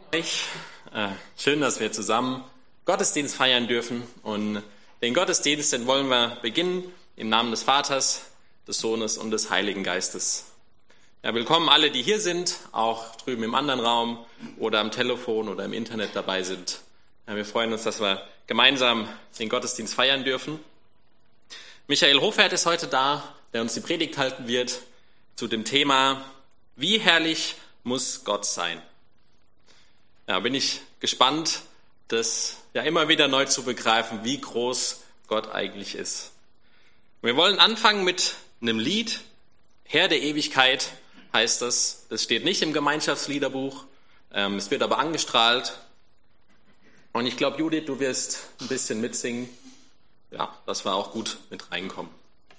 Schön, dass wir zusammen Gottesdienst feiern dürfen. Und den Gottesdienst, den wollen wir beginnen im Namen des Vaters, des Sohnes und des Heiligen Geistes. Ja, willkommen alle, die hier sind, auch drüben im anderen Raum oder am Telefon oder im Internet dabei sind. Ja, wir freuen uns, dass wir gemeinsam den Gottesdienst feiern dürfen. Michael Hofert ist heute da, der uns die Predigt halten wird zu dem Thema: Wie herrlich muss Gott sein? Ja, bin ich gespannt, das ja immer wieder neu zu begreifen, wie groß Gott eigentlich ist. Wir wollen anfangen mit einem Lied. Herr der Ewigkeit heißt das. Das steht nicht im Gemeinschaftsliederbuch. Es wird aber angestrahlt. Und ich glaube, Judith, du wirst ein bisschen mitsingen. Ja, dass wir auch gut mit reinkommen.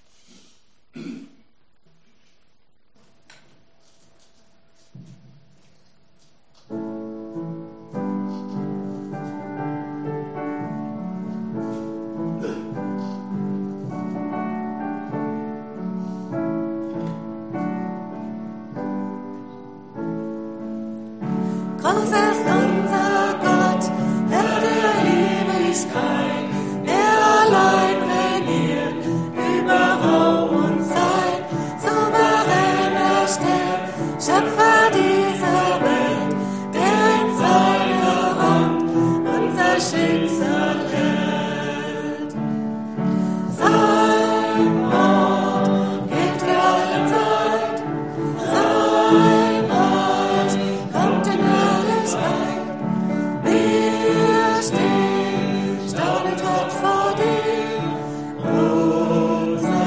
Groß ist unser Gott, Herr der Ewigkeit, der allein regiert über Raum und Zeit, souveräner Stern, Schöpfer dieser Welt, der in seiner Hand unser Schicksal hält. Sein Wort gilt für alle Zeit, sein Reich kommt in Herrlichkeit. Wir stehen staunend Gott vor dir, unser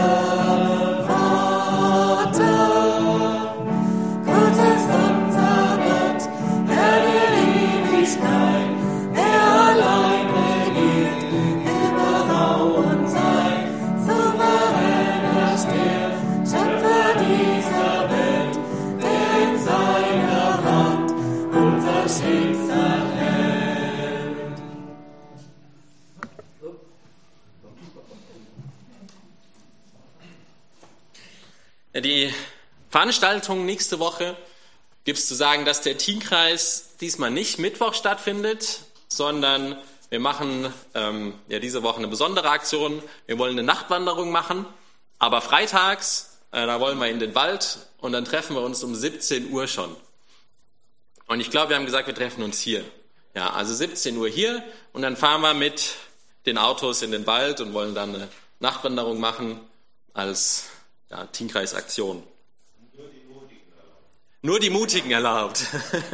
Vater. Groß ist unser Gott, Herr der Ewigkeit, der allein regiert über Raum und Zeit, souveräner Stern, Schöpfer dieser Welt, der in seiner Hand unser Schicksal hält. Ja, die Veranstaltung nächste Woche gibt es zu sagen, dass der Teamkreis diesmal nicht Mittwoch stattfindet, sondern wir machen diese Woche eine besondere Aktion. Wir wollen eine Nachtwanderung machen, aber freitags, da wollen wir in den Wald und dann treffen wir uns um 17 Uhr schon. Und ich glaube, wir haben gesagt, wir treffen uns hier. Ja, also 17 Uhr hier und dann fahren wir mit den Autos in den Wald und wollen dann eine Nachtwanderung machen als Teamkreisaktion. Nur die Mutigen erlaubt.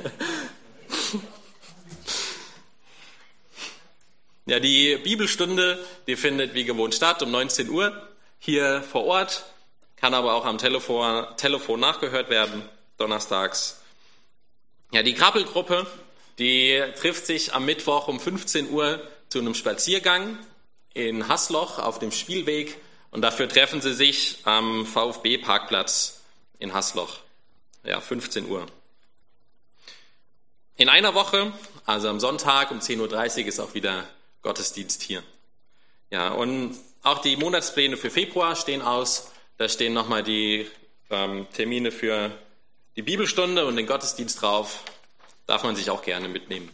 Ja, die Bibelstunde, die findet wie gewohnt statt um 19 Uhr hier vor Ort, kann aber auch am Telefon nachgehört werden, donnerstags. Ja, die Krabbelgruppe, die trifft sich am Mittwoch um 15 Uhr zu einem Spaziergang in Haßloch auf dem Spielweg und dafür treffen sie sich am VfB-Parkplatz in Haßloch. Ja, 15 Uhr. In einer Woche, also am Sonntag um 10.30 Uhr, ist auch wieder Gottesdienst hier. Ja, und auch die Monatspläne für Februar stehen aus. Da stehen nochmal die Termine für die Bibelstunde und den Gottesdienst drauf. Darf man sich auch gerne mitnehmen.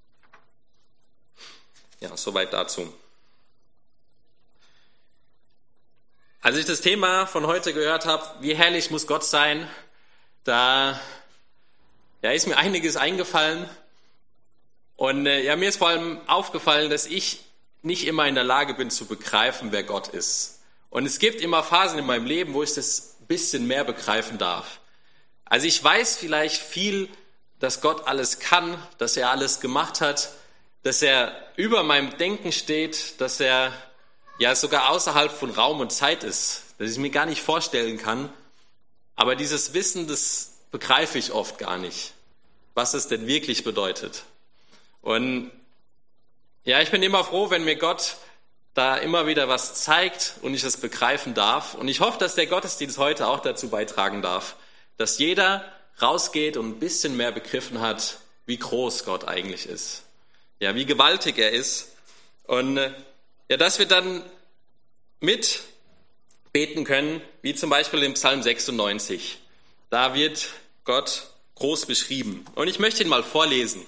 Ja, soweit dazu. Als ich das Thema von heute gehört habe, wie herrlich muss Gott sein, da ist mir einiges eingefallen. Und mir ist vor allem aufgefallen, dass ich nicht immer in der Lage bin zu begreifen, wer Gott ist. Und es gibt immer Phasen in meinem Leben, wo ich das ein bisschen mehr begreifen darf. Also ich weiß vielleicht viel, dass Gott alles kann, dass er alles gemacht hat, dass er über meinem Denken steht, dass er ja sogar außerhalb von Raum und Zeit ist, dass ich mir gar nicht vorstellen kann. Aber dieses Wissen, das begreife ich oft gar nicht, was es denn wirklich bedeutet. Und ja, ich bin immer froh, wenn mir Gott da immer wieder was zeigt und ich es begreifen darf. Und ich hoffe, dass der Gottesdienst heute auch dazu beitragen darf, dass jeder rausgeht und ein bisschen mehr begriffen hat, wie groß Gott eigentlich ist. Ja, wie gewaltig er ist. Und dass wir dann mit beten können, wie zum Beispiel im Psalm 96. Da wird Gott groß beschrieben. Und ich möchte ihn mal vorlesen.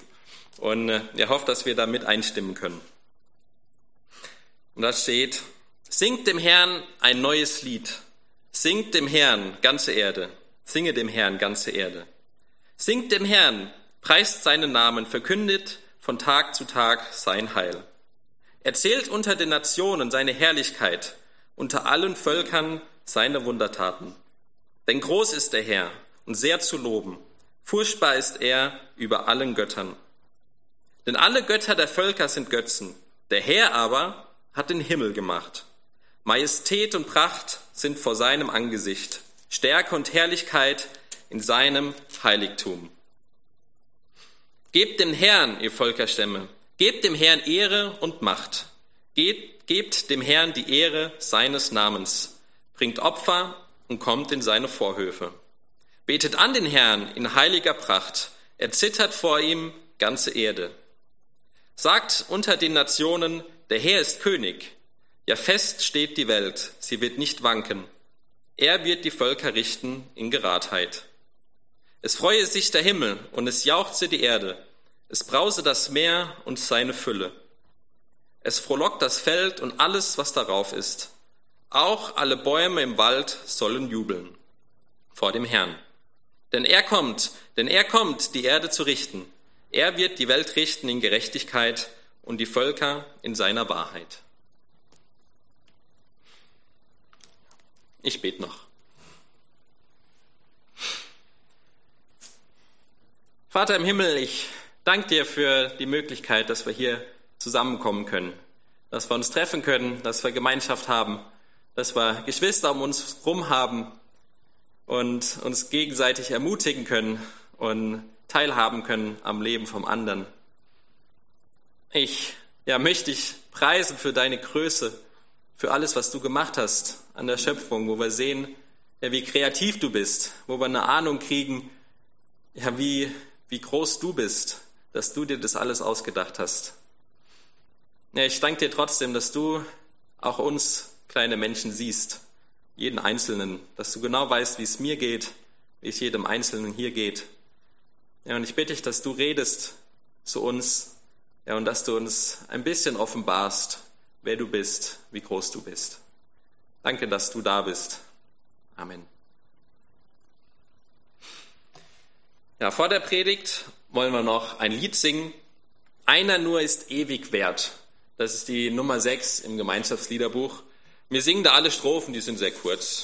Und er hofft, dass wir da mit einstimmen können. Und da steht: Singt dem Herrn ein neues Lied. Singt dem Herrn, ganze Erde. Singe dem Herrn, ganze Erde. Singt dem Herrn, preist seinen Namen, verkündet von Tag zu Tag sein Heil. Erzählt unter den Nationen seine Herrlichkeit, unter allen Völkern seine Wundertaten. Denn groß ist der Herr und sehr zu loben. Furchtbar ist er über allen Göttern. Denn alle Götter der Völker sind Götzen. Der Herr aber hat den Himmel gemacht. Majestät und Pracht sind vor seinem Angesicht. Stärke und Herrlichkeit in seinem Heiligtum. Gebt dem Herrn, ihr Völkerstämme, gebt dem Herrn Ehre und Macht. Gebt dem Herrn die Ehre seines Namens. Bringt Opfer und kommt in seine Vorhöfe. Betet an den Herrn in heiliger Pracht. Er zittert vor ihm ganze Erde. Sagt unter den Nationen, der Herr ist König. Ja, fest steht die Welt, sie wird nicht wanken. Er wird die Völker richten in Geradheit. Es freue sich der Himmel und es jauchze die Erde. Es brause das Meer und seine Fülle. Es frohlockt das Feld und alles, was darauf ist. Auch alle Bäume im Wald sollen jubeln vor dem Herrn. Denn er kommt, die Erde zu richten. Er wird die Welt richten in Gerechtigkeit und die Völker in seiner Wahrheit. Ich bete noch. Vater im Himmel, ich danke dir für die Möglichkeit, dass wir hier zusammenkommen können, dass wir uns treffen können, dass wir Gemeinschaft haben, dass wir Geschwister um uns rum haben und uns gegenseitig ermutigen können und teilhaben können am Leben vom anderen. Ich möchte dich preisen für deine Größe, für alles, was du gemacht hast an der Schöpfung, wo wir sehen, wie kreativ du bist, wo wir eine Ahnung kriegen, wie groß du bist, dass du dir das alles ausgedacht hast. Ich danke dir trotzdem, dass du auch uns kleine Menschen siehst, jeden Einzelnen, dass du genau weißt, wie es mir geht, wie es jedem Einzelnen hier geht. Und ich bitte dich, dass du redest zu uns, und dass du uns ein bisschen offenbarst, wer du bist, wie groß du bist. Danke, dass du da bist. Amen. Vor der Predigt wollen wir noch ein Lied singen. Einer nur ist ewig wert. Das ist die Nummer 6 im Gemeinschaftsliederbuch. Wir singen da alle Strophen, die sind sehr kurz.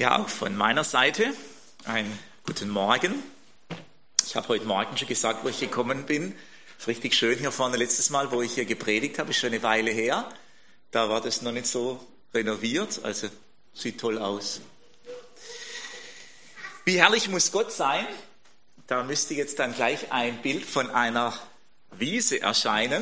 Ja, auch von meiner Seite einen guten Morgen. Ich habe heute Morgen schon gesagt, wo ich gekommen bin. Es ist richtig schön hier vorne. Letztes Mal, wo ich hier gepredigt habe, ist schon eine Weile her. Da war das noch nicht so renoviert, also sieht toll aus. Wie herrlich muss Gott sein? Da müsste jetzt dann gleich ein Bild von einer Wiese erscheinen.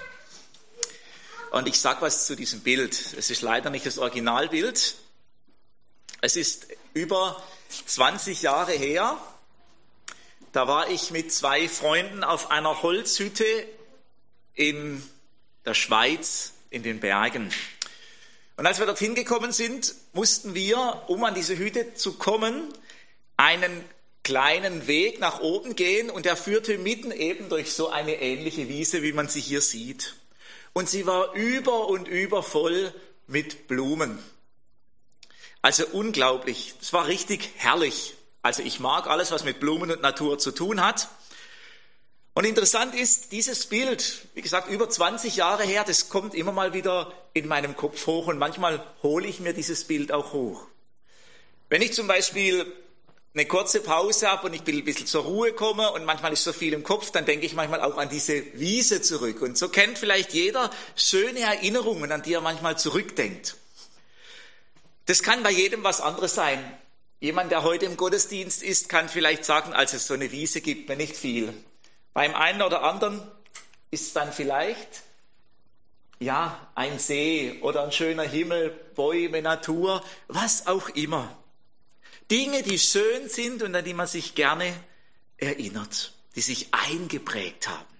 Und ich sage was zu diesem Bild. Es ist leider nicht das Originalbild. Es ist über 20 Jahre her. Da war ich mit 2 Freunden auf einer Holzhütte in der Schweiz in den Bergen. Und als wir dorthin gekommen sind, mussten wir, um an diese Hütte zu kommen, einen kleinen Weg nach oben gehen und der führte mitten eben durch so eine ähnliche Wiese, wie man sie hier sieht. Und sie war über und über voll mit Blumen. Also unglaublich. Es war richtig herrlich. Also ich mag alles, was mit Blumen und Natur zu tun hat. Und interessant ist, dieses Bild, wie gesagt, über 20 Jahre her, das kommt immer mal wieder in meinem Kopf hoch und manchmal hole ich mir dieses Bild auch hoch. Wenn ich zum Beispiel eine kurze Pause habe und ich will ein bisschen zur Ruhe komme und manchmal ist so viel im Kopf, dann denke ich manchmal auch an diese Wiese zurück. Und so kennt vielleicht jeder schöne Erinnerungen, an die er manchmal zurückdenkt. Das kann bei jedem was anderes sein. Jemand, der heute im Gottesdienst ist, kann vielleicht sagen, also so eine Wiese gibt mir nicht viel. Beim einen oder anderen ist es dann vielleicht, ja, ein See oder ein schöner Himmel, Bäume, Natur, was auch immer. Dinge, die schön sind und an die man sich gerne erinnert, die sich eingeprägt haben.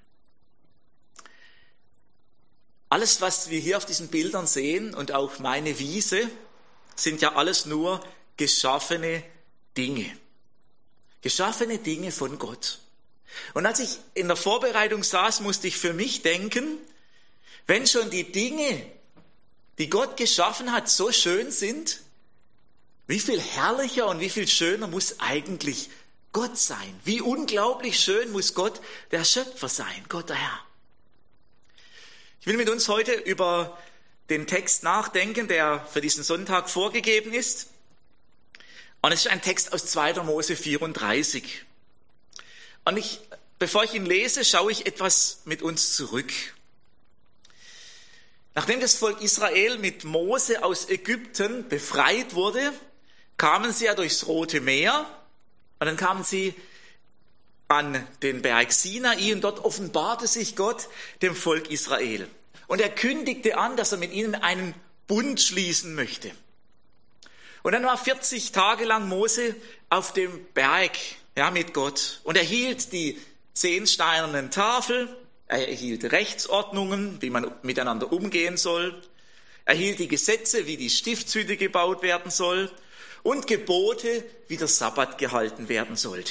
Alles, was wir hier auf diesen Bildern sehen und auch meine Wiese, sind ja alles nur geschaffene Dinge. Geschaffene Dinge von Gott. Und als ich in der Vorbereitung saß, musste ich für mich denken, wenn schon die Dinge, die Gott geschaffen hat, so schön sind, wie viel herrlicher und wie viel schöner muss eigentlich Gott sein? Wie unglaublich schön muss Gott der Schöpfer sein, Gott der Herr. Ich will mit uns heute über den Text nachdenken, der für diesen Sonntag vorgegeben ist. Und es ist ein Text aus 2. Mose 34. Und bevor ich ihn lese, schaue ich etwas mit uns zurück. Nachdem das Volk Israel mit Mose aus Ägypten befreit wurde, kamen sie ja durchs Rote Meer und dann kamen sie an den Berg Sinai und dort offenbarte sich Gott dem Volk Israel. Und er kündigte an, dass er mit ihnen einen Bund schließen möchte. Und dann war 40 Tage lang Mose auf dem Berg, ja, mit Gott. Und er hielt die 10 steinernen Tafel, er erhielt Rechtsordnungen, wie man miteinander umgehen soll. Er hielt die Gesetze, wie die Stiftshütte gebaut werden soll. Und Gebote, wie der Sabbat gehalten werden sollte.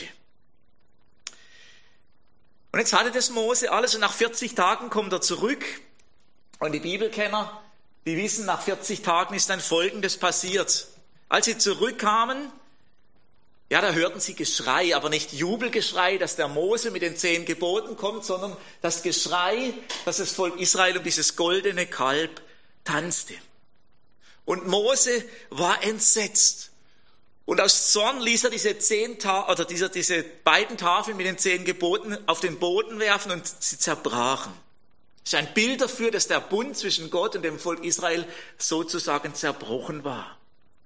Und jetzt hatte das Mose alles und nach 40 Tagen kommt er zurück. Und die Bibelkenner, die wissen, nach 40 Tagen ist dann Folgendes passiert. Als sie zurückkamen, ja, da hörten sie Geschrei, aber nicht Jubelgeschrei, dass der Mose mit den 10 Geboten kommt, sondern das Geschrei, dass das Volk Israel um dieses goldene Kalb tanzte. Und Mose war entsetzt. Und aus Zorn ließ er diese beiden Tafeln mit den 10 Geboten auf den Boden werfen und sie zerbrachen. Das ist ein Bild dafür, dass der Bund zwischen Gott und dem Volk Israel sozusagen zerbrochen war.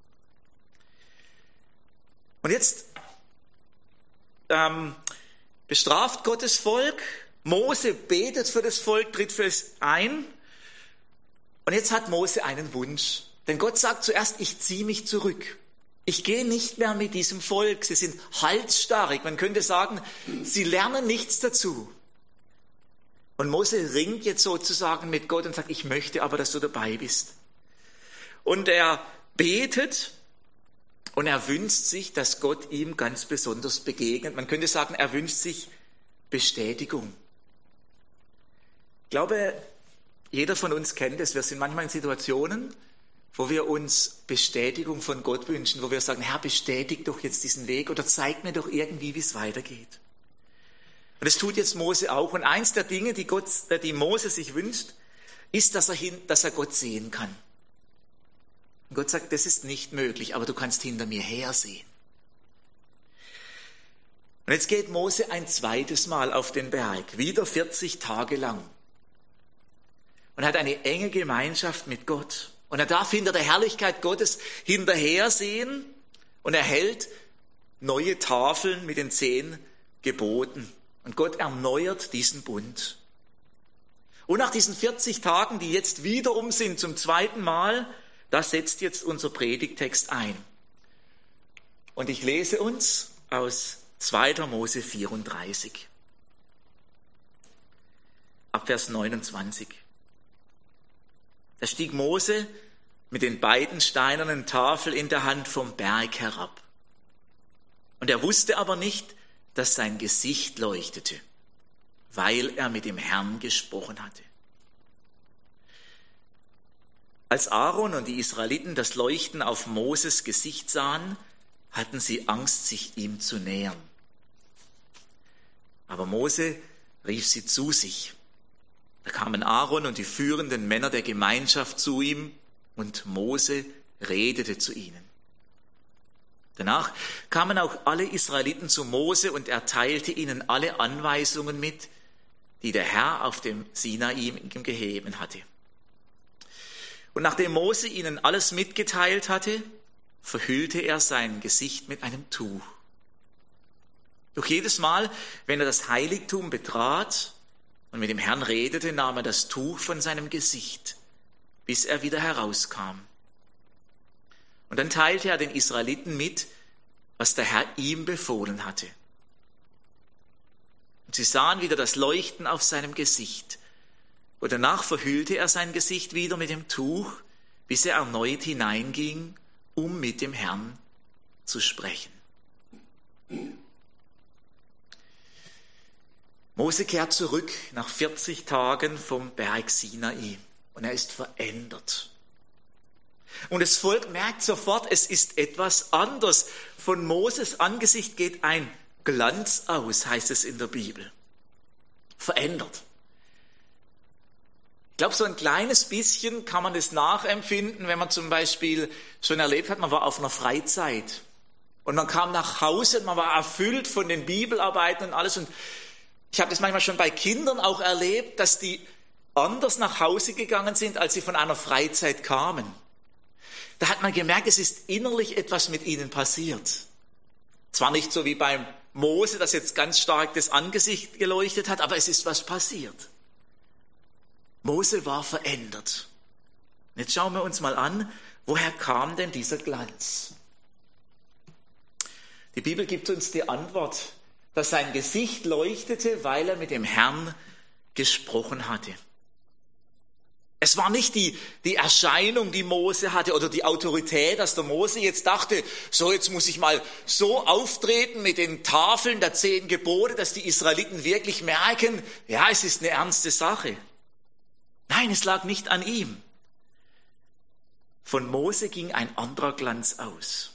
Und jetzt bestraft Gott das Volk. Mose betet für das Volk, tritt für es ein. Und jetzt hat Mose einen Wunsch. Denn Gott sagt zuerst, ich ziehe mich zurück. Ich gehe nicht mehr mit diesem Volk. Sie sind halsstarrig. Man könnte sagen, sie lernen nichts dazu. Und Mose ringt jetzt sozusagen mit Gott und sagt, ich möchte aber, dass du dabei bist. Und er betet und er wünscht sich, dass Gott ihm ganz besonders begegnet. Man könnte sagen, er wünscht sich Bestätigung. Ich glaube, jeder von uns kennt es. Wir sind manchmal in Situationen, wo wir uns Bestätigung von Gott wünschen, wo wir sagen, Herr, bestätig doch jetzt diesen Weg oder zeig mir doch irgendwie, wie es weitergeht. Und das tut jetzt Mose auch. Und eins der Dinge, die Mose sich wünscht, ist, dass er Gott sehen kann. Und Gott sagt, das ist nicht möglich, aber du kannst hinter mir hersehen. Und jetzt geht Mose ein zweites Mal auf den Berg, wieder 40 Tage lang. Und hat eine enge Gemeinschaft mit Gott. Und er darf hinter der Herrlichkeit Gottes hinterhersehen und er hält neue Tafeln mit den 10 Geboten. Und Gott erneuert diesen Bund. Und nach diesen 40 Tagen, die jetzt wiederum sind zum zweiten Mal, da setzt jetzt unser Predigtext ein. Und ich lese uns aus 2. Mose 34, ab Vers 29. Da stieg Mose mit den beiden steinernen Tafeln in der Hand vom Berg herab. Und er wusste aber nicht, dass sein Gesicht leuchtete, weil er mit dem Herrn gesprochen hatte. Als Aaron und die Israeliten das Leuchten auf Moses Gesicht sahen, hatten sie Angst, sich ihm zu nähern. Aber Mose rief sie zu sich. Da kamen Aaron und die führenden Männer der Gemeinschaft zu ihm und Mose redete zu ihnen. Danach kamen auch alle Israeliten zu Mose und er teilte ihnen alle Anweisungen mit, die der Herr auf dem Sinai ihm gegeben hatte. Und nachdem Mose ihnen alles mitgeteilt hatte, verhüllte er sein Gesicht mit einem Tuch. Doch jedes Mal, wenn er das Heiligtum betrat und mit dem Herrn redete, nahm er das Tuch von seinem Gesicht, bis er wieder herauskam. Und dann teilte er den Israeliten mit, was der Herr ihm befohlen hatte. Und sie sahen wieder das Leuchten auf seinem Gesicht. Und danach verhüllte er sein Gesicht wieder mit dem Tuch, bis er erneut hineinging, um mit dem Herrn zu sprechen. Mose kehrt zurück nach 40 Tagen vom Berg Sinai und er ist verändert. Und das Volk merkt sofort, es ist etwas anders. Von Moses Angesicht geht ein Glanz aus, heißt es in der Bibel. Verändert. Ich glaube, so ein kleines bisschen kann man das nachempfinden, wenn man zum Beispiel schon erlebt hat, man war auf einer Freizeit und man kam nach Hause und man war erfüllt von den Bibelarbeiten und alles. Und ich habe das manchmal schon bei Kindern auch erlebt, dass die anders nach Hause gegangen sind, als sie von einer Freizeit kamen. Da hat man gemerkt, es ist innerlich etwas mit ihnen passiert. Zwar nicht so wie beim Mose, dass jetzt ganz stark das Angesicht geleuchtet hat, aber es ist was passiert. Mose war verändert. Jetzt schauen wir uns mal an, woher kam denn dieser Glanz? Die Bibel gibt uns die Antwort, dass sein Gesicht leuchtete, weil er mit dem Herrn gesprochen hatte. Es war nicht die Erscheinung, die Mose hatte oder die Autorität, dass der Mose jetzt dachte, so jetzt muss ich mal so auftreten mit den Tafeln der 10 Gebote, dass die Israeliten wirklich merken, ja, es ist eine ernste Sache. Nein, es lag nicht an ihm. Von Mose ging ein anderer Glanz aus.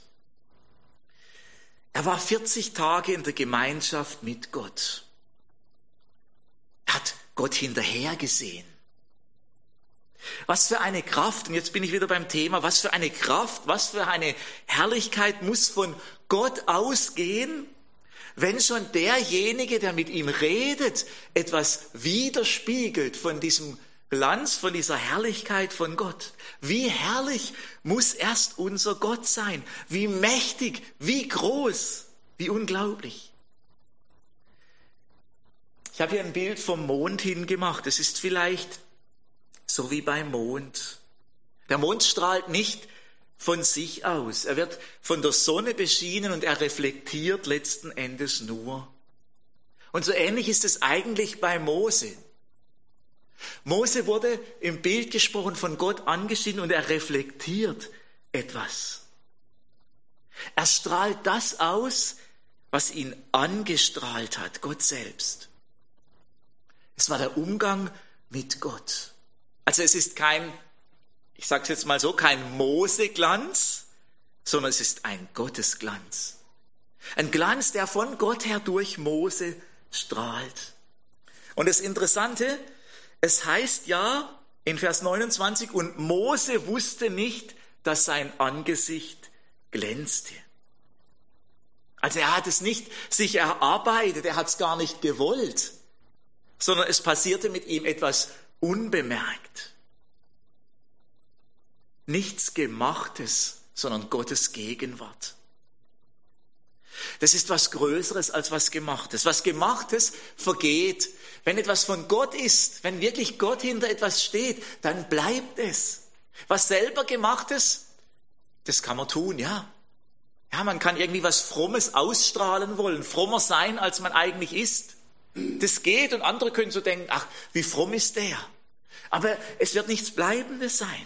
Er war 40 Tage in der Gemeinschaft mit Gott. Er hat Gott hinterhergesehen. Was für eine Kraft, und jetzt bin ich wieder beim Thema, was für eine Kraft, was für eine Herrlichkeit muss von Gott ausgehen, wenn schon derjenige, der mit ihm redet, etwas widerspiegelt von diesem Glanz, von dieser Herrlichkeit von Gott. Wie herrlich muss erst unser Gott sein, wie mächtig, wie groß, wie unglaublich. Ich habe hier ein Bild vom Mond hingemacht, es ist vielleicht so wie beim Mond. Der Mond strahlt nicht von sich aus. Er wird von der Sonne beschienen und er reflektiert letzten Endes nur. Und so ähnlich ist es eigentlich bei Mose. Mose wurde im Bild gesprochen von Gott angeschieden und er reflektiert etwas. Er strahlt das aus, was ihn angestrahlt hat, Gott selbst. Es war der Umgang mit Gott. Also es ist kein, ich sage es jetzt mal so, kein Mose-Glanz, sondern es ist ein Gottesglanz. Ein Glanz, der von Gott her durch Mose strahlt. Und das Interessante, es heißt ja in Vers 29, und Mose wusste nicht, dass sein Angesicht glänzte. Also er hat es nicht sich erarbeitet, er hat es gar nicht gewollt, sondern es passierte mit ihm etwas unbemerkt. Nichts Gemachtes, sondern Gottes Gegenwart. Das ist was Größeres als was Gemachtes. Was Gemachtes vergeht. Wenn etwas von Gott ist, wenn wirklich Gott hinter etwas steht, dann bleibt es. Was selber Gemachtes, das kann man tun, ja. Ja, man kann irgendwie was Frommes ausstrahlen wollen, frommer sein, als man eigentlich ist. Das geht und andere können so denken, ach, wie fromm ist der? Aber es wird nichts Bleibendes sein.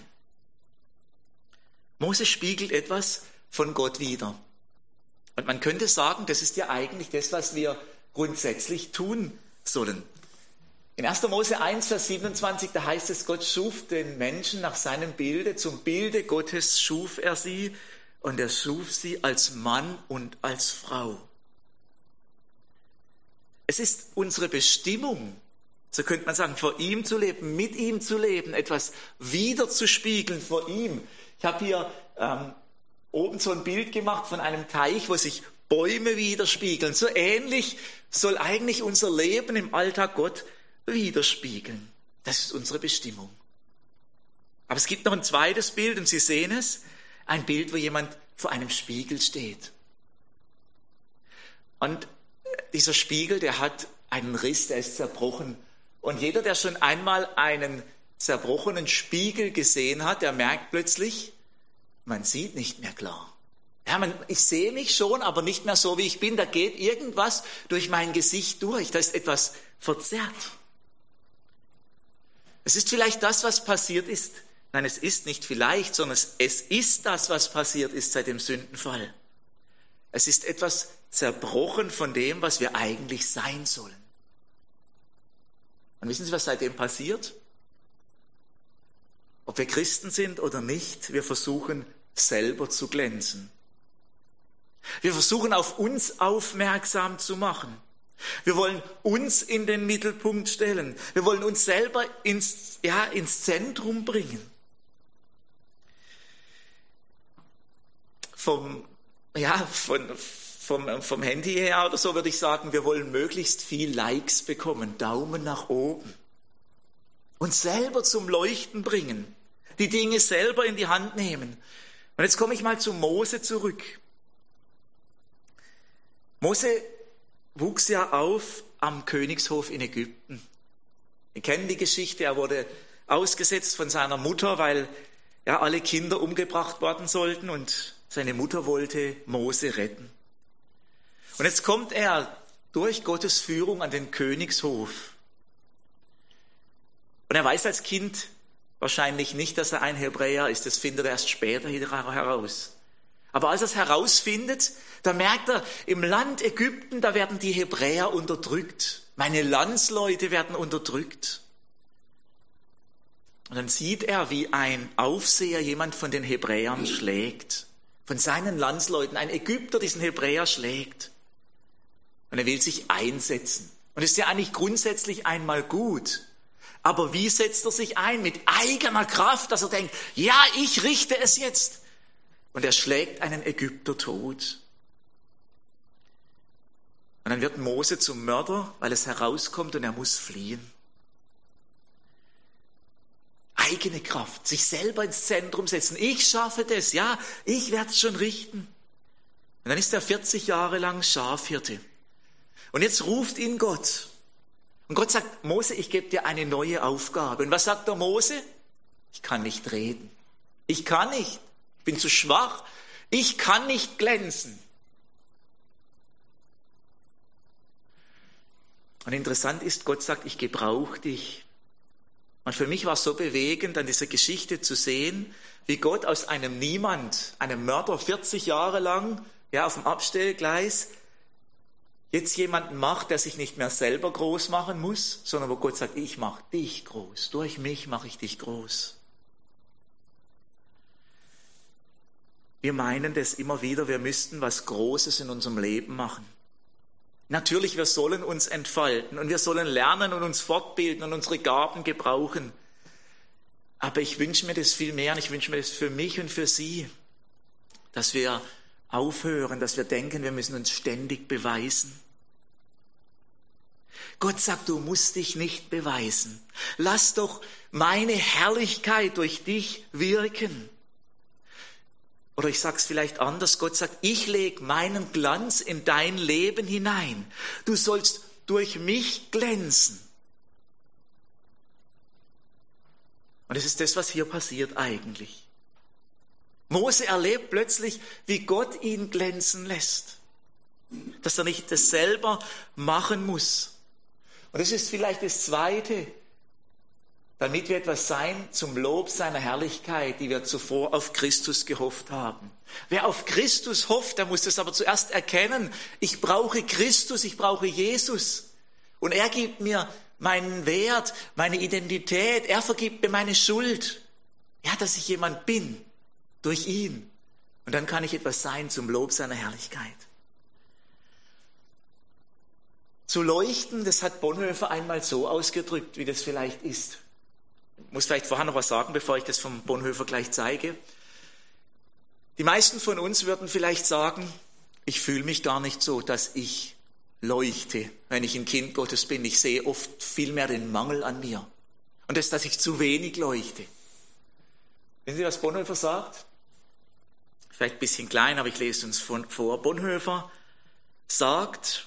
Mose spiegelt etwas von Gott wider. Und man könnte sagen, das ist ja eigentlich das, was wir grundsätzlich tun sollen. In 1. Mose 1, Vers 27, da heißt es, Gott schuf den Menschen nach seinem Bilde, zum Bilde Gottes schuf er sie und er schuf sie als Mann und als Frau. Es ist unsere Bestimmung, so könnte man sagen, vor ihm zu leben, mit ihm zu leben, etwas wiederzuspiegeln vor ihm. Ich habe hier oben so ein Bild gemacht von einem Teich, wo sich Bäume widerspiegeln. So ähnlich soll eigentlich unser Leben im Alltag Gott widerspiegeln. Das ist unsere Bestimmung. Aber es gibt noch ein zweites Bild und Sie sehen es, ein Bild, wo jemand vor einem Spiegel steht. Und dieser Spiegel, der hat einen Riss, der ist zerbrochen. Und jeder, der schon einmal einen zerbrochenen Spiegel gesehen hat, der merkt plötzlich, man sieht nicht mehr klar. Ja, ich sehe mich schon, aber nicht mehr so, wie ich bin. Da geht irgendwas durch mein Gesicht durch. Da ist etwas verzerrt. Es ist vielleicht das, was passiert ist. Nein, es ist nicht vielleicht, sondern es ist das, was passiert ist seit dem Sündenfall. Es ist etwas zerbrochen von dem, was wir eigentlich sein sollen. Und wissen Sie, was seitdem passiert? Ob wir Christen sind oder nicht, wir versuchen selber zu glänzen. Wir versuchen auf uns aufmerksam zu machen. Wir wollen uns in den Mittelpunkt stellen. Wir wollen uns selber ins Zentrum bringen. Vom Handy her oder so würde ich sagen, wir wollen möglichst viel Likes bekommen, Daumen nach oben. Uns selber zum Leuchten bringen, die Dinge selber in die Hand nehmen. Und jetzt komme ich mal zu Mose zurück. Mose wuchs ja auf am Königshof in Ägypten. Wir kennen die Geschichte, er wurde ausgesetzt von seiner Mutter, weil alle Kinder umgebracht worden sollten und seine Mutter wollte Mose retten. Und jetzt kommt er durch Gottes Führung an den Königshof. Und er weiß als Kind wahrscheinlich nicht, dass er ein Hebräer ist. Das findet er erst später heraus. Aber als er es herausfindet, da merkt er, im Land Ägypten, da werden die Hebräer unterdrückt. Meine Landsleute werden unterdrückt. Und dann sieht er, wie ein Aufseher jemand von den Hebräern schlägt. Von seinen Landsleuten, ein Ägypter diesen Hebräer schlägt. Und er will sich einsetzen. Und es ist ja eigentlich grundsätzlich einmal gut. Aber wie setzt er sich ein? Mit eigener Kraft, dass er denkt, ja, ich richte es jetzt. Und er schlägt einen Ägypter tot. Und dann wird Mose zum Mörder, weil es herauskommt und er muss fliehen. Eigene Kraft, sich selber ins Zentrum setzen. Ich schaffe das, ja, ich werde es schon richten. Und dann ist er 40 Jahre lang Schafhirte. Und jetzt ruft ihn Gott. Und Gott sagt, Mose, ich gebe dir eine neue Aufgabe. Und was sagt der Mose? Ich kann nicht reden. Ich kann nicht. Ich bin zu schwach. Ich kann nicht glänzen. Und interessant ist, Gott sagt, ich gebrauche dich. Und für mich war es so bewegend, an dieser Geschichte zu sehen, wie Gott aus einem Niemand, einem Mörder 40 Jahre lang, auf dem Abstellgleis, jetzt jemanden macht, der sich nicht mehr selber groß machen muss, sondern wo Gott sagt, ich mache dich groß. Durch mich mache ich dich groß. Wir meinen das immer wieder, wir müssten was Großes in unserem Leben machen. Natürlich, wir sollen uns entfalten und wir sollen lernen und uns fortbilden und unsere Gaben gebrauchen. Aber ich wünsche mir das viel mehr und ich wünsche mir das für mich und für Sie, dass wir aufhören, dass wir denken, wir müssen uns ständig beweisen. Gott sagt, du musst dich nicht beweisen. Lass doch meine Herrlichkeit durch dich wirken. Oder ich sage es vielleicht anders, Gott sagt, ich lege meinen Glanz in dein Leben hinein. Du sollst durch mich glänzen. Und das ist das, was hier passiert eigentlich. Mose erlebt plötzlich, wie Gott ihn glänzen lässt. Dass er nicht das selber machen muss. Und das ist vielleicht das Zweite, damit wir etwas sein zum Lob seiner Herrlichkeit, die wir zuvor auf Christus gehofft haben. Wer auf Christus hofft, der muss das aber zuerst erkennen. Ich brauche Christus, ich brauche Jesus. Und er gibt mir meinen Wert, meine Identität, er vergibt mir meine Schuld. Ja, dass ich jemand bin, durch ihn. Und dann kann ich etwas sein zum Lob seiner Herrlichkeit. Zu leuchten, das hat Bonhoeffer einmal so ausgedrückt, wie das vielleicht ist. Ich muss vielleicht vorher noch was sagen, bevor ich das vom Bonhoeffer gleich zeige. Die meisten von uns würden vielleicht sagen, ich fühle mich gar nicht so, dass ich leuchte, wenn ich ein Kind Gottes bin. Ich sehe oft viel mehr den Mangel an mir. Und das, dass ich zu wenig leuchte. Wissen Sie, was Bonhoeffer sagt? Vielleicht ein bisschen klein, aber ich lese uns vor. Bonhoeffer sagt,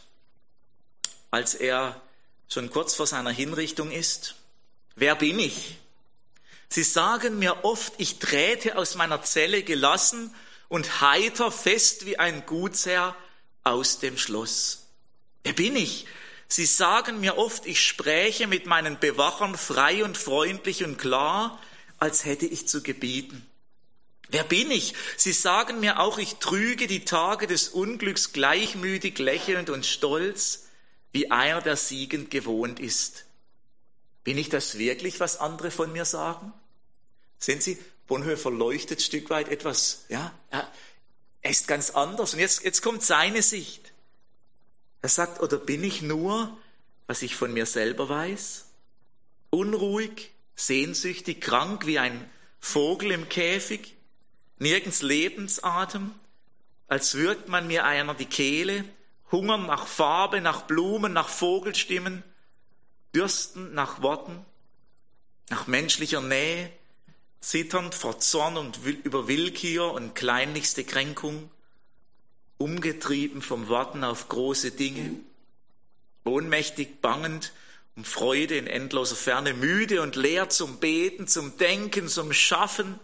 als er schon kurz vor seiner Hinrichtung ist, wer bin ich? Sie sagen mir oft, ich träte aus meiner Zelle gelassen und heiter fest wie ein Gutsherr aus dem Schloss. Wer bin ich? Sie sagen mir oft, ich spräche mit meinen Bewachern frei und freundlich und klar, als hätte ich zu gebieten. Wer bin ich? Sie sagen mir auch, ich trüge die Tage des Unglücks gleichmütig, lächelnd und stolz, wie einer, der siegend gewohnt ist. Bin ich das wirklich, was andere von mir sagen? Sehen Sie, Bonhoeffer leuchtet ein Stück weit etwas, ja, er ist ganz anders. Und jetzt kommt seine Sicht. Er sagt, oder bin ich nur, was ich von mir selber weiß? Unruhig, sehnsüchtig, krank wie ein Vogel im Käfig, nirgends Lebensatem, als würgt man mir einer die Kehle, hungern nach Farbe, nach Blumen, nach Vogelstimmen, dürsten nach Worten, nach menschlicher Nähe, zitternd vor Zorn und über Willkür und kleinlichste Kränkung, umgetrieben vom Warten auf große Dinge, ohnmächtig bangend um Freude in endloser Ferne, müde und leer zum Beten, zum Denken, zum Schaffen,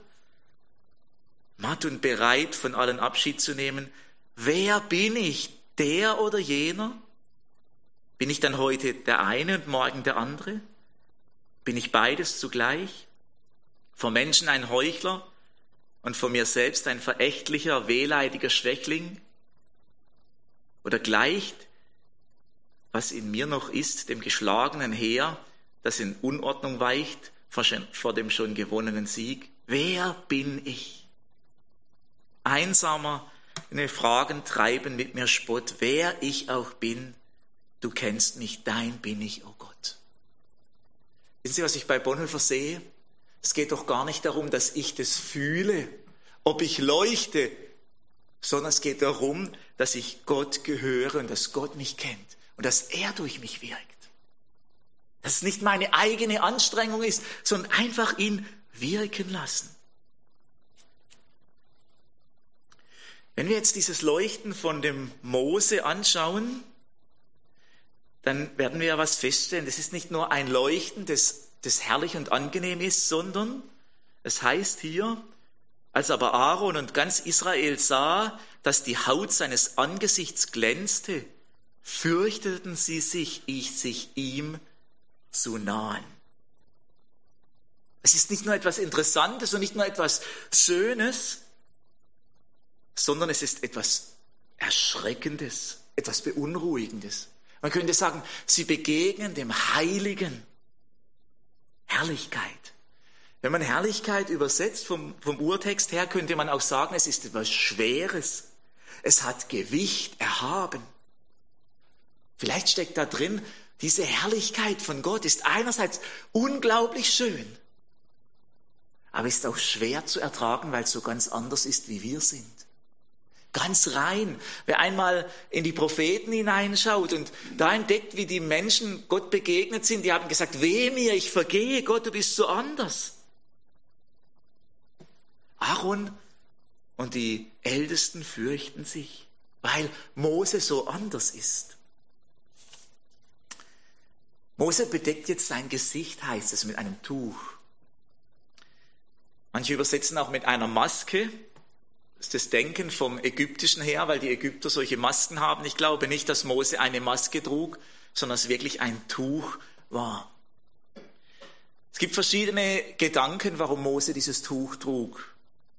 matt und bereit, von allen Abschied zu nehmen. Wer bin ich, der oder jener? Bin ich dann heute der eine und morgen der andere? Bin ich beides zugleich? Vor Menschen ein Heuchler und vor mir selbst ein verächtlicher, wehleidiger Schwächling? Oder gleicht, was in mir noch ist, dem geschlagenen Heer, das in Unordnung weicht vor dem schon gewonnenen Sieg? Wer bin ich? Einsamer, meine Fragen treiben mit mir Spott. Wer ich auch bin, du kennst mich, dein bin ich, oh Gott. Wissen Sie, was ich bei Bonhoeffer sehe? Es geht doch gar nicht darum, dass ich das fühle, ob ich leuchte, sondern es geht darum, dass ich Gott gehöre und dass Gott mich kennt und dass er durch mich wirkt. Dass es nicht meine eigene Anstrengung ist, sondern einfach ihn wirken lassen. Wenn wir jetzt dieses Leuchten von dem Mose anschauen, dann werden wir ja was feststellen. Das ist nicht nur ein Leuchten, das herrlich und angenehm ist, sondern es heißt hier, als aber Aaron und ganz Israel sah, dass die Haut seines Angesichts glänzte, fürchteten sie sich ihm zu nahen. Es ist nicht nur etwas Interessantes und nicht nur etwas Schönes, sondern es ist etwas Erschreckendes, etwas Beunruhigendes. Man könnte sagen, sie begegnen dem Heiligen. Herrlichkeit. Wenn man Herrlichkeit übersetzt vom Urtext her, könnte man auch sagen, es ist etwas Schweres. Es hat Gewicht, erhaben. Vielleicht steckt da drin, diese Herrlichkeit von Gott ist einerseits unglaublich schön. aber ist auch schwer zu ertragen, weil es so ganz anders ist, wie wir sind. Ganz rein. Wer einmal in die Propheten hineinschaut und da entdeckt, wie die Menschen Gott begegnet sind, die haben gesagt, wehe mir, ich vergehe, Gott, du bist so anders. Aaron und die Ältesten fürchten sich, weil Mose so anders ist. Mose bedeckt jetzt sein Gesicht, heißt es, mit einem Tuch. Manche übersetzen auch mit einer Maske. Das ist das Denken vom Ägyptischen her, weil die Ägypter solche Masken haben. Ich glaube nicht, dass Mose eine Maske trug, sondern es wirklich ein Tuch war. Es gibt verschiedene Gedanken, warum Mose dieses Tuch trug.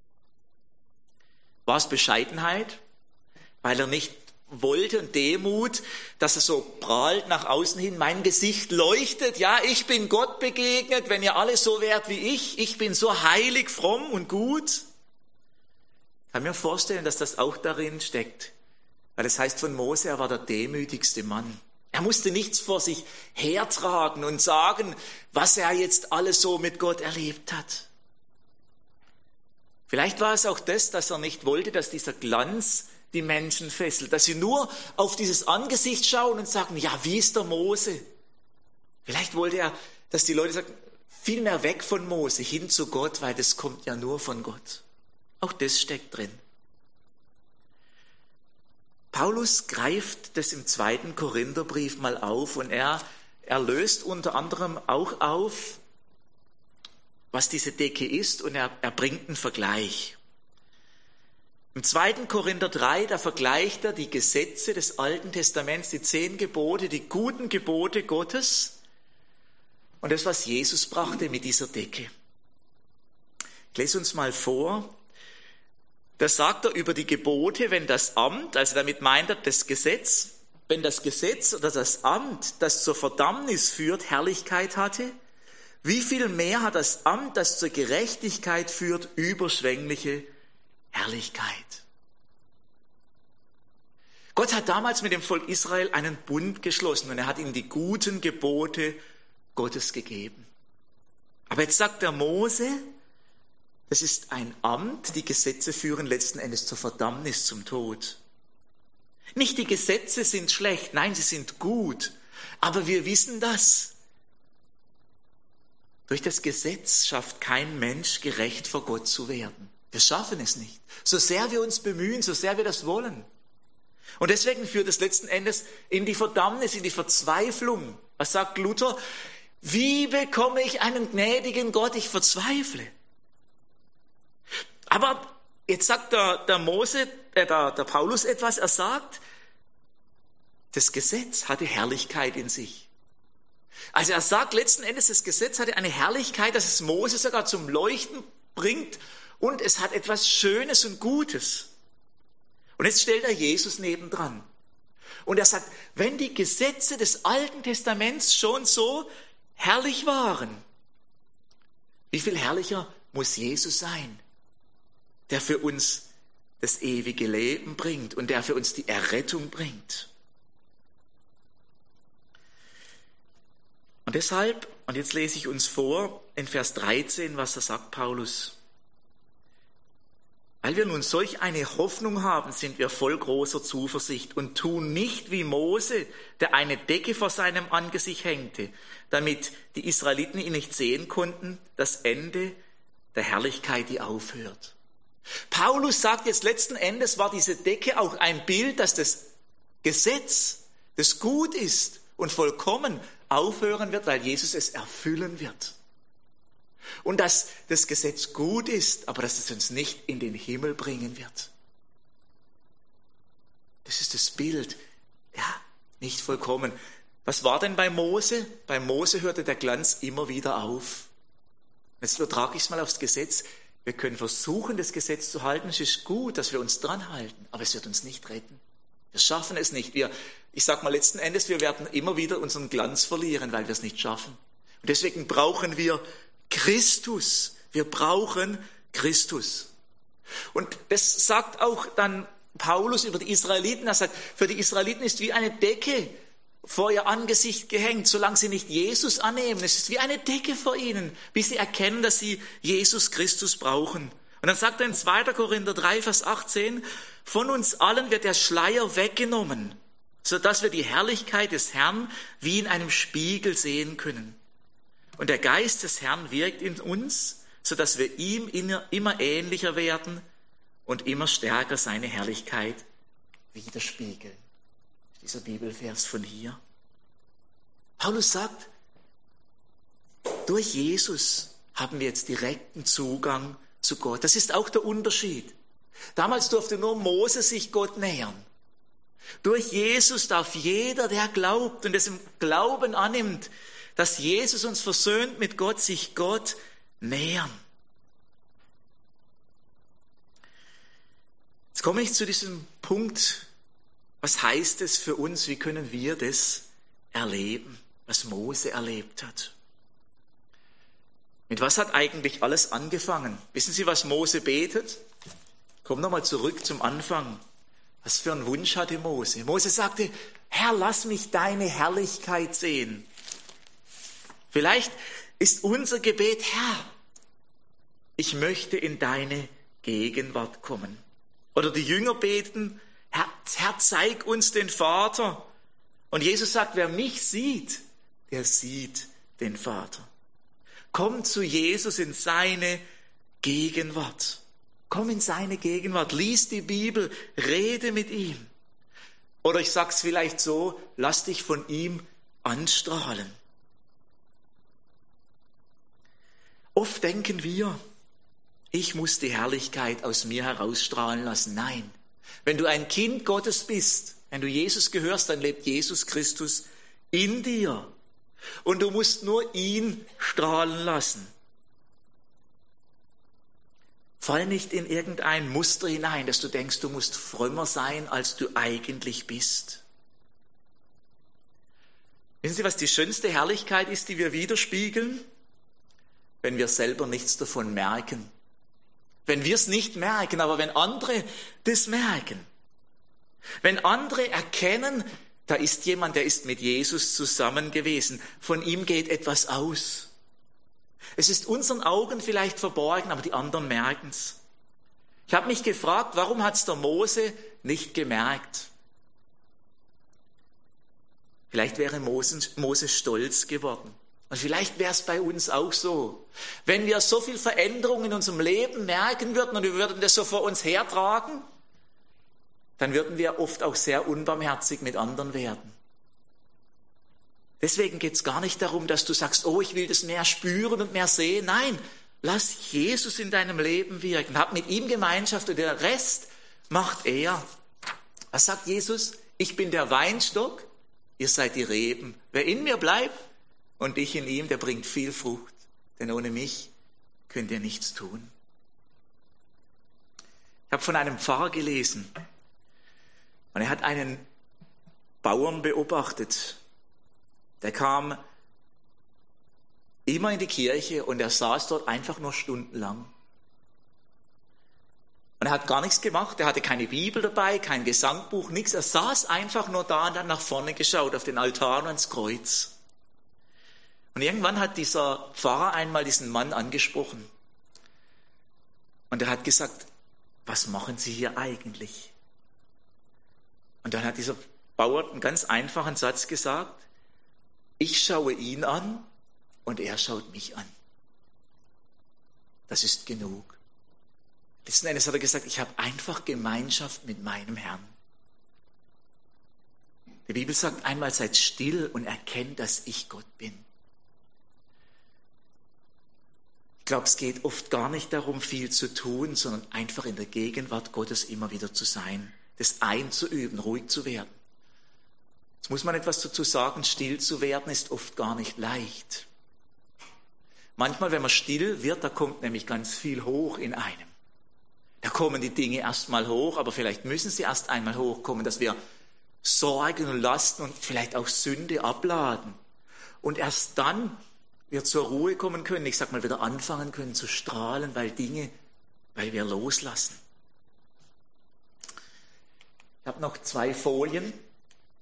War es Bescheidenheit, weil er nicht wollte, und Demut, dass er so prahlt nach außen hin, mein Gesicht leuchtet, ja, ich bin Gott begegnet, wenn ihr alle so wärt wie ich bin so heilig, fromm und gut. Ich kann mir vorstellen, dass das auch darin steckt, weil es heißt von Mose, er war der demütigste Mann. Er musste nichts vor sich hertragen und sagen, was er jetzt alles so mit Gott erlebt hat. Vielleicht war es auch das, dass er nicht wollte, dass dieser Glanz die Menschen fesselt, dass sie nur auf dieses Angesicht schauen und sagen, ja, wie ist der Mose? Vielleicht wollte er, dass die Leute sagen, viel mehr weg von Mose, hin zu Gott, weil das kommt ja nur von Gott. Auch das steckt drin. Paulus greift das im 2. Korintherbrief mal auf und er löst unter anderem auch auf, was diese Decke ist, und er bringt einen Vergleich. Im 2. Korinther 3, da vergleicht er die Gesetze des Alten Testaments, die 10 Gebote, die guten Gebote Gottes und das, was Jesus brachte mit dieser Decke. Ich lese uns mal vor. Da sagt er über die Gebote, wenn das Amt, also damit meint er das Gesetz, wenn das Gesetz oder das Amt, das zur Verdammnis führt, Herrlichkeit hatte, wie viel mehr hat das Amt, das zur Gerechtigkeit führt, überschwängliche Herrlichkeit. Gott hat damals mit dem Volk Israel einen Bund geschlossen und er hat ihnen die guten Gebote Gottes gegeben. Aber jetzt sagt der Mose, das ist ein Amt, die Gesetze führen letzten Endes zur Verdammnis, zum Tod. Nicht die Gesetze sind schlecht, nein, sie sind gut. Aber wir wissen das. Durch das Gesetz schafft kein Mensch gerecht vor Gott zu werden. Wir schaffen es nicht. So sehr wir uns bemühen, so sehr wir das wollen. Und deswegen führt es letzten Endes in die Verdammnis, in die Verzweiflung. Was sagt Luther? Wie bekomme ich einen gnädigen Gott? Ich verzweifle. Aber jetzt sagt der Paulus etwas. Er sagt, das Gesetz hatte Herrlichkeit in sich. Also er sagt letzten Endes, das Gesetz hatte eine Herrlichkeit, dass es Mose sogar zum Leuchten bringt und es hat etwas Schönes und Gutes. Und jetzt stellt er Jesus nebendran. Und er sagt, wenn die Gesetze des Alten Testaments schon so herrlich waren, wie viel herrlicher muss Jesus sein, der für uns das ewige Leben bringt und der für uns die Errettung bringt. Und deshalb, und jetzt lese ich uns vor, in Vers 13, was da sagt Paulus. Weil wir nun solch eine Hoffnung haben, sind wir voll großer Zuversicht und tun nicht wie Mose, der eine Decke vor seinem Angesicht hängte, damit die Israeliten ihn nicht sehen konnten, das Ende der Herrlichkeit, die aufhört. Paulus sagt jetzt letzten Endes, war diese Decke auch ein Bild, dass das Gesetz, das gut ist und vollkommen, aufhören wird, weil Jesus es erfüllen wird. Und dass das Gesetz gut ist, aber dass es uns nicht in den Himmel bringen wird. Das ist das Bild. Ja, nicht vollkommen. Was war denn bei Mose? Bei Mose hörte der Glanz immer wieder auf. Jetzt übertrage ich es mal aufs Gesetz. Wir können versuchen, das Gesetz zu halten. Es ist gut, dass wir uns dran halten, aber es wird uns nicht retten. Wir schaffen es nicht. Ich sage mal letzten Endes, wir werden immer wieder unseren Glanz verlieren, weil wir es nicht schaffen. Und deswegen brauchen wir Christus. Wir brauchen Christus. Und das sagt auch dann Paulus über die Israeliten. Er sagt, für die Israeliten ist wie eine Decke vor ihr Angesicht gehängt, solange sie nicht Jesus annehmen. Es ist wie eine Decke vor ihnen, bis sie erkennen, dass sie Jesus Christus brauchen. Und dann sagt er in 2. Korinther 3, Vers 18, von uns allen wird der Schleier weggenommen, sodass wir die Herrlichkeit des Herrn wie in einem Spiegel sehen können. Und der Geist des Herrn wirkt in uns, sodass wir ihm immer ähnlicher werden und immer stärker seine Herrlichkeit widerspiegeln. Dieser Bibelvers von hier. Paulus sagt, durch Jesus haben wir jetzt direkten Zugang zu Gott. Das ist auch der Unterschied. Damals durfte nur Mose sich Gott nähern. Durch Jesus darf jeder, der glaubt und es im Glauben annimmt, dass Jesus uns versöhnt mit Gott, sich Gott nähern. Jetzt komme ich zu diesem Punkt, was heißt es für uns, wie können wir das erleben, was Mose erlebt hat? Mit was hat eigentlich alles angefangen? Wissen Sie, was Mose betet? Komm nochmal zurück zum Anfang. Was für einen Wunsch hatte Mose? Mose sagte, Herr, lass mich deine Herrlichkeit sehen. Vielleicht ist unser Gebet, Herr, ich möchte in deine Gegenwart kommen. Oder die Jünger beten, Herr, zeig uns den Vater. Und Jesus sagt, wer mich sieht, der sieht den Vater. Komm zu Jesus in seine Gegenwart. Komm in seine Gegenwart, lies die Bibel, rede mit ihm. Oder ich sag's vielleicht so, lass dich von ihm anstrahlen. Oft denken wir, ich muss die Herrlichkeit aus mir herausstrahlen lassen. Nein. Wenn du ein Kind Gottes bist, wenn du Jesus gehörst, dann lebt Jesus Christus in dir. Und du musst nur ihn strahlen lassen. Fall nicht in irgendein Muster hinein, dass du denkst, du musst frömmer sein, als du eigentlich bist. Wissen Sie, was die schönste Herrlichkeit ist, die wir widerspiegeln? Wenn wir selber nichts davon merken. Wenn wir es nicht merken, aber wenn andere das merken. Wenn andere erkennen, da ist jemand, der ist mit Jesus zusammen gewesen. Von ihm geht etwas aus. Es ist unseren Augen vielleicht verborgen, aber die anderen merken es. Ich habe mich gefragt, warum hat es der Mose nicht gemerkt? Vielleicht wäre Mose stolz geworden. Und vielleicht wäre es bei uns auch so. Wenn wir so viel Veränderung in unserem Leben merken würden und wir würden das so vor uns hertragen, dann würden wir oft auch sehr unbarmherzig mit anderen werden. Deswegen geht es gar nicht darum, dass du sagst, oh, ich will das mehr spüren und mehr sehen. Nein, lass Jesus in deinem Leben wirken. Hab mit ihm Gemeinschaft und der Rest macht er. Was sagt Jesus? Ich bin der Weinstock, ihr seid die Reben. Wer in mir bleibt und ich in ihm, der bringt viel Frucht. Denn ohne mich könnt ihr nichts tun. Ich habe von einem Pfarrer gelesen. Und er hat einen Bauern beobachtet. Der kam immer in die Kirche und er saß dort einfach nur stundenlang. Und er hat gar nichts gemacht, er hatte keine Bibel dabei, kein Gesangbuch, nichts. Er saß einfach nur da und hat nach vorne geschaut, auf den Altar und ans Kreuz. Und irgendwann hat dieser Pfarrer einmal diesen Mann angesprochen. Und er hat gesagt, was machen Sie hier eigentlich? Und dann hat dieser Bauer einen ganz einfachen Satz gesagt, ich schaue ihn an und er schaut mich an. Das ist genug. Letzten Endes hat er gesagt, ich habe einfach Gemeinschaft mit meinem Herrn. Die Bibel sagt einmal, seid still und erkennt, dass ich Gott bin. Ich glaube, es geht oft gar nicht darum, viel zu tun, sondern einfach in der Gegenwart Gottes immer wieder zu sein, das einzuüben, ruhig zu werden. Jetzt muss man etwas dazu sagen, still zu werden ist oft gar nicht leicht. Manchmal, wenn man still wird, da kommt nämlich ganz viel hoch in einem. Da kommen die Dinge erstmal hoch, aber vielleicht müssen sie erst einmal hochkommen, dass wir Sorgen und Lasten und vielleicht auch Sünde abladen. Und erst dann wir zur Ruhe kommen können, ich sag mal wieder anfangen können zu strahlen, weil wir loslassen. Ich habe noch 2 Folien.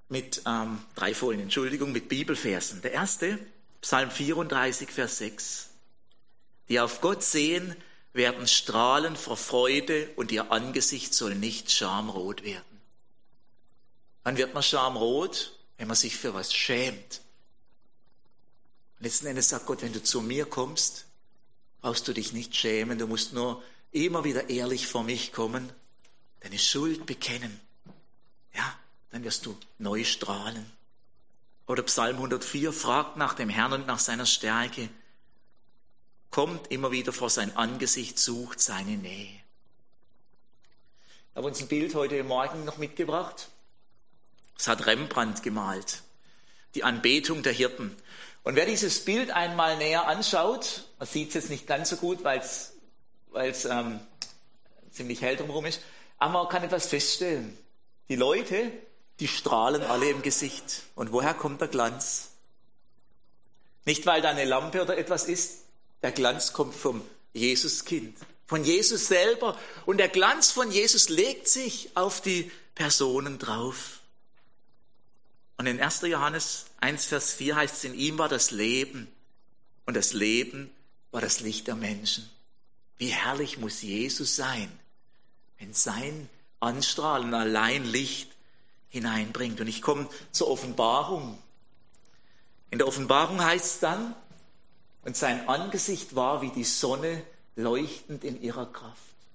mit 3 Folien, mit Bibelversen. Der erste, Psalm 34, Vers 6. Die auf Gott sehen, werden strahlen vor Freude und ihr Angesicht soll nicht schamrot werden. Wann wird man schamrot? Wenn man sich für was schämt. Letzten Endes sagt Gott, wenn du zu mir kommst, brauchst du dich nicht schämen, du musst nur immer wieder ehrlich vor mich kommen, deine Schuld bekennen. Ja, dann wirst du neu strahlen. Oder Psalm 104, fragt nach dem Herrn und nach seiner Stärke. Kommt immer wieder vor sein Angesicht, sucht seine Nähe. Ich habe uns ein Bild heute Morgen noch mitgebracht. Das hat Rembrandt gemalt. Die Anbetung der Hirten. Und wer dieses Bild einmal näher anschaut, man sieht es jetzt nicht ganz so gut, weil es ziemlich hell drumherum ist, aber man kann etwas feststellen. Die Leute, die strahlen alle im Gesicht. Und woher kommt der Glanz? Nicht, weil da eine Lampe oder etwas ist. Der Glanz kommt vom Jesuskind, von Jesus selber. Und der Glanz von Jesus legt sich auf die Personen drauf. Und in 1. Johannes 1, Vers 4 heißt es, in ihm war das Leben. Und das Leben war das Licht der Menschen. Wie herrlich muss Jesus sein, wenn sein Anstrahlen allein Licht hineinbringt. Und ich komme zur Offenbarung. In der Offenbarung heißt es dann, und sein Angesicht war wie die Sonne leuchtend in ihrer Kraft.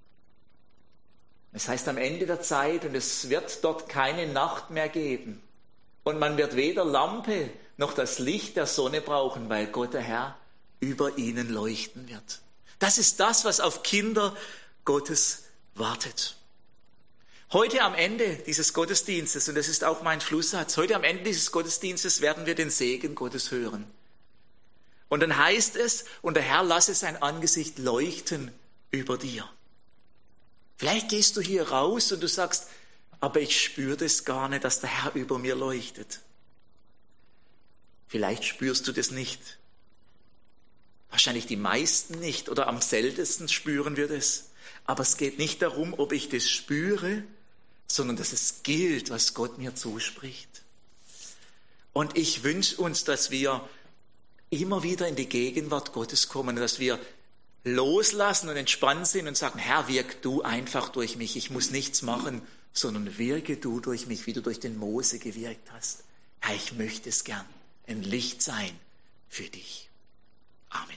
Es heißt am Ende der Zeit, und es wird dort keine Nacht mehr geben. Und man wird weder Lampe noch das Licht der Sonne brauchen, weil Gott der Herr über ihnen leuchten wird. Das ist das, was auf Kinder Gottes wartet. Heute am Ende dieses Gottesdienstes, und das ist auch mein Schlusssatz, heute am Ende dieses Gottesdienstes werden wir den Segen Gottes hören. Und dann heißt es, und der Herr lasse sein Angesicht leuchten über dir. Vielleicht gehst du hier raus und du sagst, aber ich spüre das gar nicht, dass der Herr über mir leuchtet. Vielleicht spürst du das nicht. Wahrscheinlich die meisten nicht oder am seltensten spüren wir das. Aber es geht nicht darum, ob ich das spüre, sondern dass es gilt, was Gott mir zuspricht. Und ich wünsche uns, dass wir immer wieder in die Gegenwart Gottes kommen, dass wir loslassen und entspannt sind und sagen, Herr, wirk du einfach durch mich. Ich muss nichts machen, sondern wirke du durch mich, wie du durch den Mose gewirkt hast. Herr, ich möchte es gern, ein Licht sein für dich. Amen.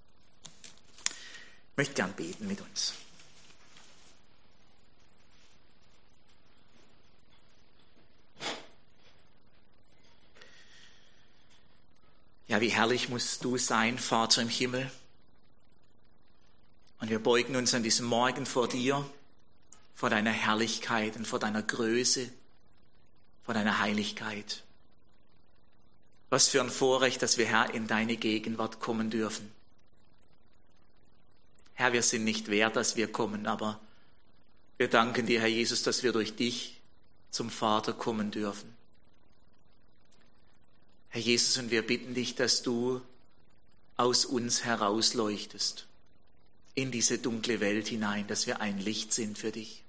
Ich möchte gern beten mit uns. Ja, wie herrlich musst du sein, Vater im Himmel. Und wir beugen uns an diesem Morgen vor dir, vor deiner Herrlichkeit und vor deiner Größe, vor deiner Heiligkeit. Was für ein Vorrecht, dass wir, Herr, in deine Gegenwart kommen dürfen. Herr, wir sind nicht wert, dass wir kommen, aber wir danken dir, Herr Jesus, dass wir durch dich zum Vater kommen dürfen. Herr Jesus, und wir bitten dich, dass du aus uns herausleuchtest in diese dunkle Welt hinein, dass wir ein Licht sind für dich.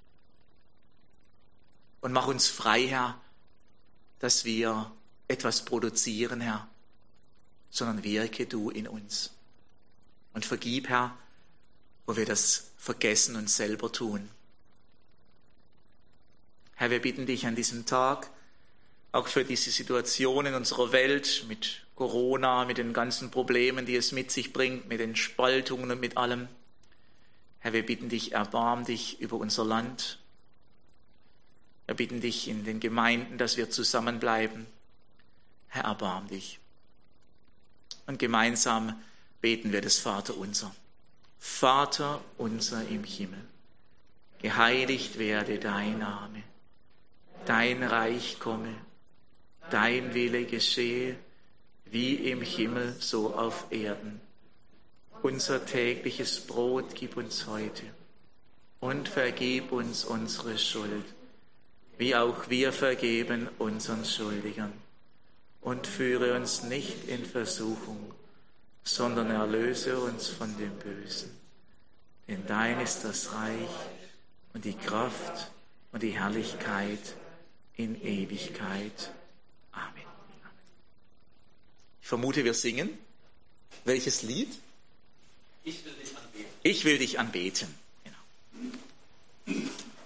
Und mach uns frei, Herr, dass wir etwas produzieren, Herr, sondern wirke du in uns. Und vergib, Herr, wo wir das vergessen und selber tun. Herr, wir bitten dich an diesem Tag, auch für diese Situation in unserer Welt mit Corona, mit den ganzen Problemen, die es mit sich bringt, mit den Spaltungen und mit allem. Herr, wir bitten dich, erbarm dich über unser Land. Wir bitten dich in den Gemeinden, dass wir zusammenbleiben. Herr, erbarm dich. Und gemeinsam beten wir das Vaterunser. Vater unser im Himmel, geheiligt werde dein Name, dein Reich komme, dein Wille geschehe, wie im Himmel, so auf Erden. Unser tägliches Brot gib uns heute und vergib uns unsere Schuld, wie auch wir vergeben unseren Schuldigern. Und führe uns nicht in Versuchung, sondern erlöse uns von dem Bösen. Denn dein ist das Reich und die Kraft und die Herrlichkeit in Ewigkeit. Amen. Ich vermute, wir singen. Welches Lied? Ich will dich anbeten. Ich will dich anbeten. Genau.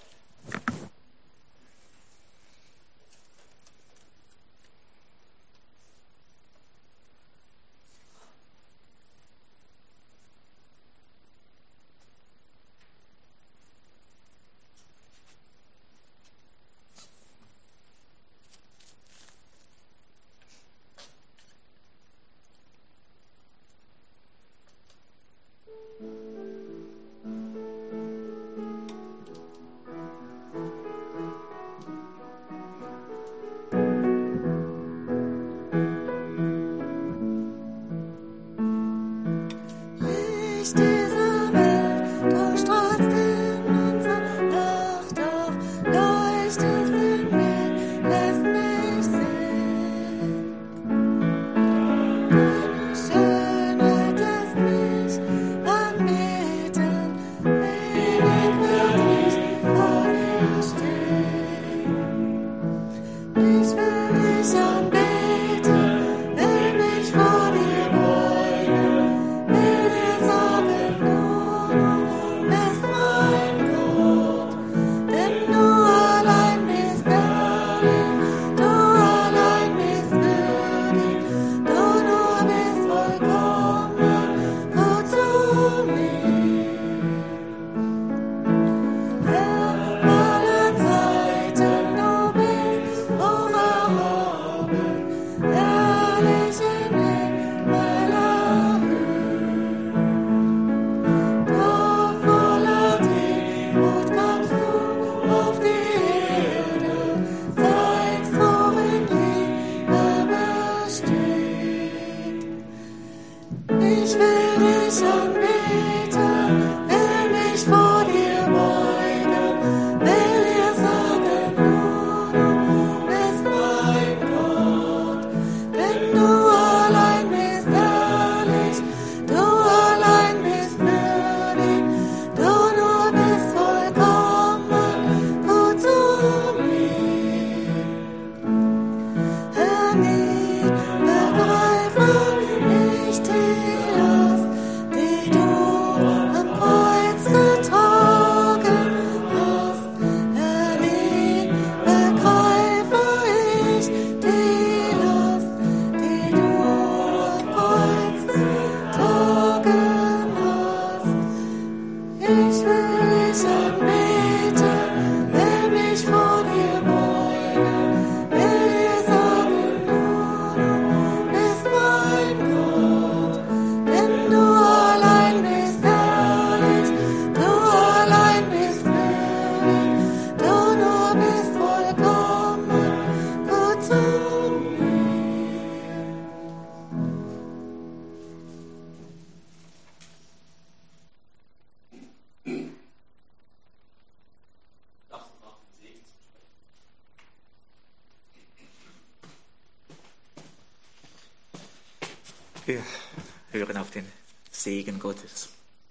Wir hören auf den Segen Gottes.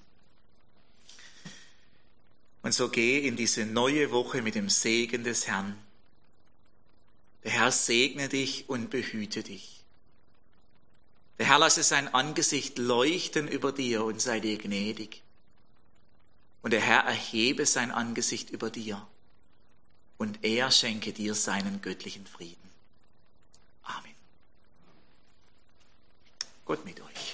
Und so geh in diese neue Woche mit dem Segen des Herrn. Der Herr segne dich und behüte dich. Der Herr lasse sein Angesicht leuchten über dir und sei dir gnädig. Und der Herr erhebe sein Angesicht über dir und er schenke dir seinen göttlichen Frieden. Amen. Gott mit euch.